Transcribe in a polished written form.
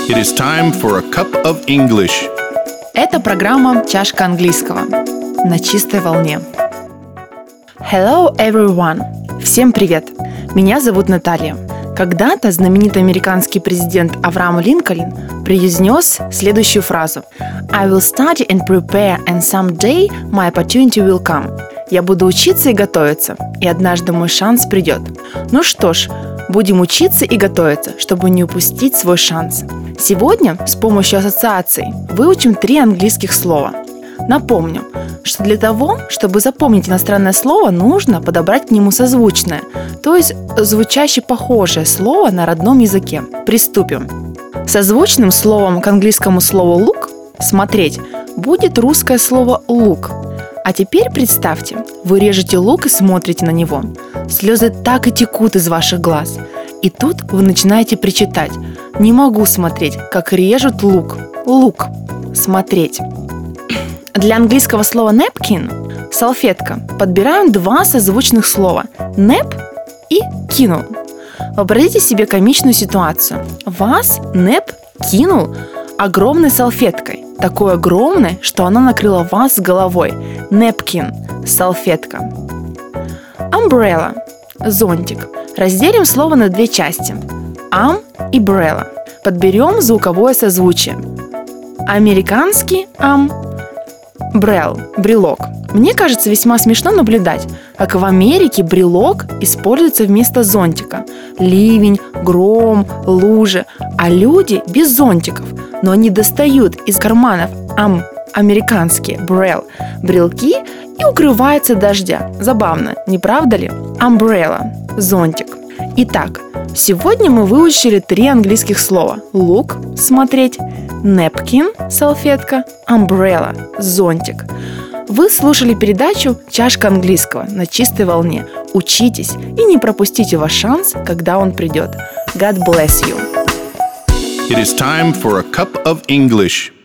It is time for a cup of English. Это программа «Чашка английского» на чистой волне. Hello, everyone! Всем привет! Меня зовут Наталья. Когда-то знаменитый американский президент Авраам Линкольн произнес следующую фразу: I will study and prepare, and someday my opportunity will come. Я буду учиться и готовиться, и однажды мой шанс придет. Ну что ж, будем учиться и готовиться, чтобы не упустить свой шанс. Сегодня с помощью ассоциаций выучим 3 английских слова. Напомню, что для того, чтобы запомнить иностранное слово, нужно подобрать к нему созвучное, то есть звучаще похожее слово на родном языке. Приступим. Созвучным словом к английскому слову look – смотреть будет русское слово look. А теперь представьте, вы режете лук и смотрите на него. Слезы так и текут из ваших глаз. И тут вы начинаете причитать: не могу смотреть, как режут лук. Лук. Смотреть. Для английского слова napkin – салфетка – подбираем 2 созвучных слова – nap и кинул. Вообразите себе комичную ситуацию. Вас nap кинул огромной салфеткой. Такой огромной, что она накрыла вас с головой. Napkin – салфетка. Umbrella – зонтик. Разделим слово на 2 части. И umbrella. Подберем звуковое созвучие. Американский брел – брелок. Мне кажется весьма смешно наблюдать, как в Америке брелок используется вместо зонтика. Ливень, гром, лужи, а люди без зонтиков. Но они достают из карманов американские брелки и укрываются от дождя. Забавно, не правда ли? Umbrella – зонтик. Итак, сегодня мы выучили 3 английских слова: look – смотреть, napkin – салфетка, umbrella – зонтик. Вы слушали передачу «Чашка английского» на чистой волне. Учитесь и не пропустите ваш шанс, когда он придет. God bless you! It is time for a cup of English.